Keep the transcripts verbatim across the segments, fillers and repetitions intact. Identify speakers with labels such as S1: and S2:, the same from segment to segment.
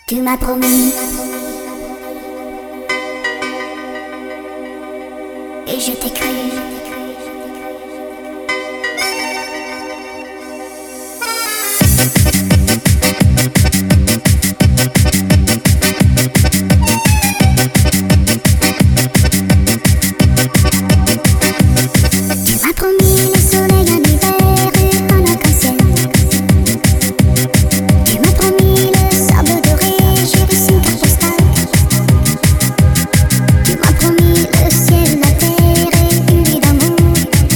S1: Tu m'as promis et je t'ai cru. Tu m'as promis le soleil en hiver et un arc-en-ciel. Tu m'as promis le sable doré, j'ai reçu une carte postale. Tu m'as promis le ciel, la terre et une vie d'amour.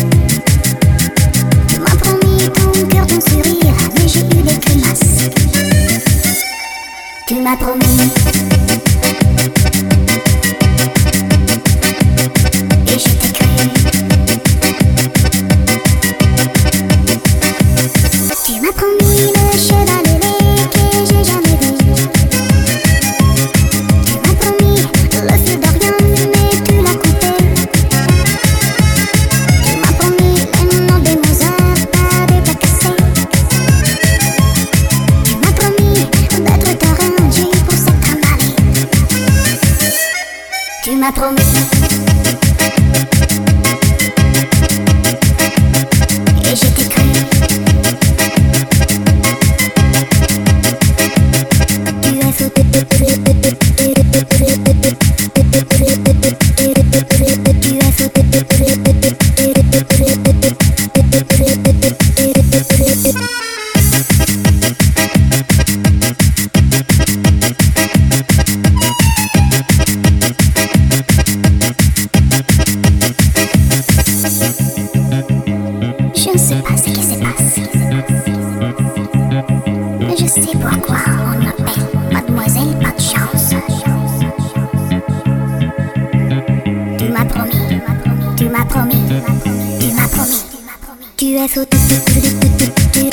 S1: Tu m'as promis ton cœur, ton sourire, mais j'ai eu des grimaces. Tu m'as promis et je t'ai cru. Tu m'as promis le cheval ailé que j'ai jamais vu. Tu m'as promis le feu d'Orion, mais tu l'as coupé. Tu m'as promis les noms des Mozart, pas des plats cassés. Tu m'as promis d'être ta reine, j'ai eu pour ça trimballer. Tu m'as promis et je t'ai cru. Tu es fou. Tu es fou. Je ne sais pas ce qui s'est passé, mais je sais pourquoi on m'appelle Mademoiselle Pas de Chance. Tu m'as promis, tu m'as promis, tu m'as promis, tu es fou.